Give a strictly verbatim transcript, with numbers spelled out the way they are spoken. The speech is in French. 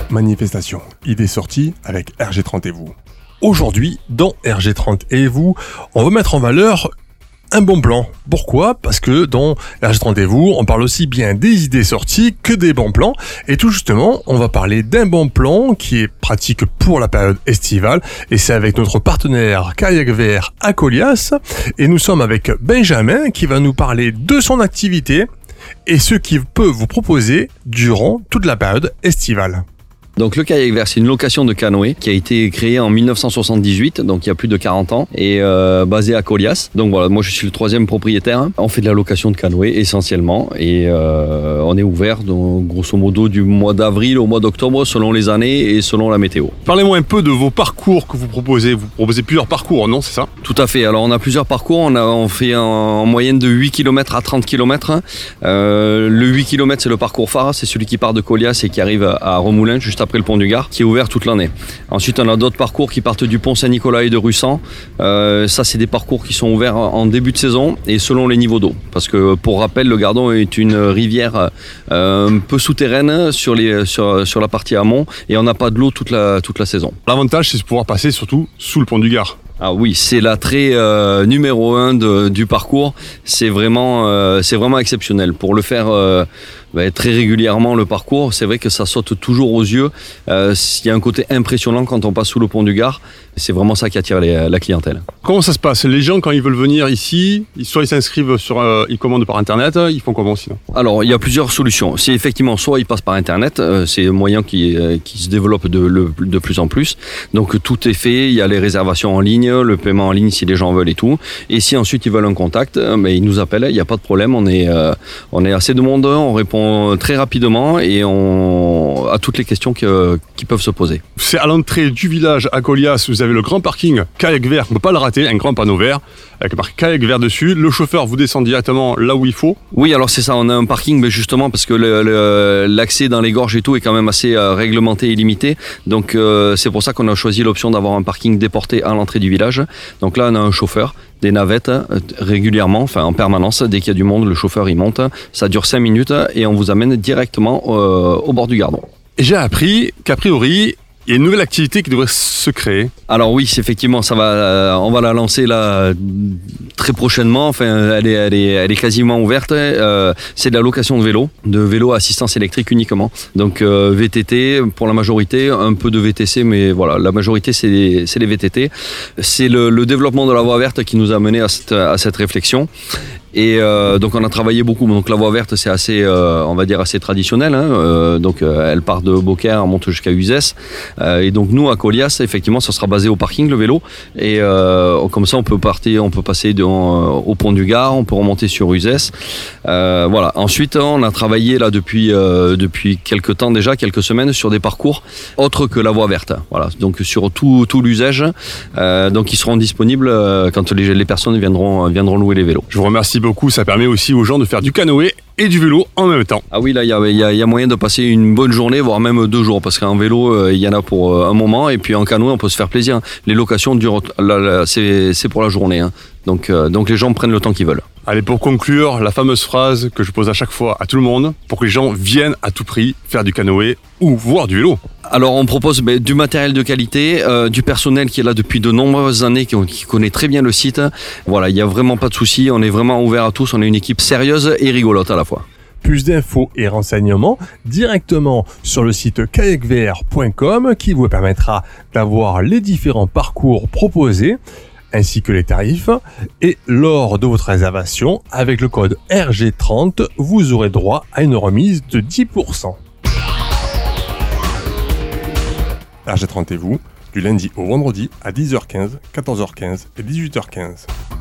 manifestation, idée sortie avec R G trente et vous. Aujourd'hui, dans R G trente et vous, on va mettre en valeur un bon plan. Pourquoi ? Parce que dans R G trente et vous, on parle aussi bien des idées sorties que des bons plans. Et tout justement, on va parler d'un bon plan qui est pratique pour la période estivale. Et c'est avec notre partenaire Kayak V R Acolias. Et nous sommes avec Benjamin qui va nous parler de son activité et ce qu'il peut vous proposer durant toute la période estivale. Donc le kayak V R, c'est une location de canoë qui a été créée en dix-neuf cent soixante-dix-huit, donc il y a plus de quarante ans, et euh, basée à Acolias. Donc voilà, moi je suis le troisième propriétaire. On fait de la location de canoë essentiellement, et euh, on est ouvert donc, grosso modo du mois d'avril au mois d'octobre selon les années et selon la météo. Parlez-moi un peu de vos parcours que vous proposez. Vous proposez plusieurs parcours, non, c'est ça ? Tout à fait. Alors on a plusieurs parcours. On, a, on fait en, en moyenne de huit kilomètres à trente kilomètres. Euh, le huit kilomètres, c'est le parcours phare. C'est celui qui part de Colias et qui arrive à Remoulins, juste après le pont du Gard, qui est ouvert toute l'année. Ensuite, on a d'autres parcours qui partent du pont Saint-Nicolas et de Russan. Euh, ça, c'est des parcours qui sont ouverts en début de saison et selon les niveaux d'eau. Parce que, pour rappel, le Gardon est une rivière euh, un peu souterraine sur, les, sur, sur la partie amont et on n'a pas de l'eau toute la, toute la saison. L'avantage, c'est de pouvoir passer surtout sous le pont du Gard. Ah oui, c'est l'attrait euh, numéro un de, du parcours. C'est vraiment, euh, c'est vraiment exceptionnel. Pour le faire euh, bah, très régulièrement, le parcours, c'est vrai que ça saute toujours aux yeux. Euh, il y a un côté impressionnant quand on passe sous le pont du Gard. C'est vraiment ça qui attire les, la clientèle. Comment ça se passe ? Les gens, quand ils veulent venir ici, soit ils s'inscrivent sur, euh, ils commandent par Internet, ils font comment sinon ? Alors, il y a plusieurs solutions. C'est effectivement soit ils passent par Internet, euh, c'est un moyen qui, euh, qui se développe de, le, de plus en plus. Donc, tout est fait. Il y a les réservations en ligne, le paiement en ligne si les gens veulent et tout. Et si ensuite ils veulent un contact, mais ils nous appellent, il n'y a pas de problème. On est, euh, on est assez de monde, on répond très rapidement et on à toutes les questions que, qui peuvent se poser. C'est à l'entrée du village à Colias, vous avez le grand parking kayak vert, on ne peut pas le rater, un grand panneau vert avec marqué kayak vert dessus. Le chauffeur vous descend directement là où il faut. Oui, alors c'est ça, on a un parking, mais justement parce que le, le, l'accès dans les gorges et tout est quand même assez euh, réglementé et limité. Donc euh, c'est pour ça qu'on a choisi l'option d'avoir un parking déporté à l'entrée du village. Donc là, on a un chauffeur, des navettes euh, régulièrement, enfin en permanence. Dès qu'il y a du monde, le chauffeur il monte. Ça dure cinq minutes et on vous amène directement euh, au bord du Gardon. J'ai appris qu'a priori, il y a une nouvelle activité qui devrait se créer. Alors oui, effectivement, ça va, euh, on va la lancer là très prochainement. Enfin, elle est, elle est, elle est quasiment ouverte. Euh, c'est de la location de vélo, de vélo à assistance électrique uniquement. Donc euh, V T T pour la majorité, un peu de V T C, mais voilà, la majorité c'est les, c'est les V T T. C'est le, le développement de la voie verte qui nous a mené à cette, à cette réflexion. Et euh, donc on a travaillé beaucoup. Donc la voie verte c'est assez, euh, on va dire assez traditionnel. Hein. Euh, donc euh, elle part de Beaucaire, monte jusqu'à Uzès. Euh, et donc nous à Colias, effectivement, ça sera basé au parking le vélo. Et euh, comme ça on peut partir, on peut passer de, euh, au pont du Gard, on peut remonter sur Uzès. Euh, voilà. Ensuite on a travaillé là depuis euh, depuis quelques temps déjà, quelques semaines sur des parcours autres que la voie verte. Voilà. Donc sur tout tout l'usage. Euh, donc ils seront disponibles euh, quand les, les personnes viendront viendront louer les vélos. Je vous remercie beaucoup, ça permet aussi aux gens de faire du canoë et du vélo en même temps. Ah oui, là il y a, y, a, y a moyen de passer une bonne journée, voire même deux jours, parce qu'en vélo il euh, y en a pour euh, un moment, et puis en canoë on peut se faire plaisir. Les locations durent, là, là, c'est, c'est pour la journée, hein. donc, euh, donc les gens prennent le temps qu'ils veulent. Allez, pour conclure, la fameuse phrase que je pose à chaque fois à tout le monde, pour que les gens viennent à tout prix faire du canoë ou voir du vélo. Alors on propose bah, du matériel de qualité, euh, du personnel qui est là depuis de nombreuses années, qui, qui connaît très bien le site. Voilà, il n'y a vraiment pas de souci, on est vraiment ouvert à tous, on est une équipe sérieuse et rigolote à la fois. Plus d'infos et renseignements directement sur le site kayak v r point com qui vous permettra d'avoir les différents parcours proposés ainsi que les tarifs. Et lors de votre réservation, avec le code R G trente, vous aurez droit à une remise de dix pour cent. R G trente et vous, du lundi au vendredi à dix heures quinze, quatorze heures quinze et dix-huit heures quinze.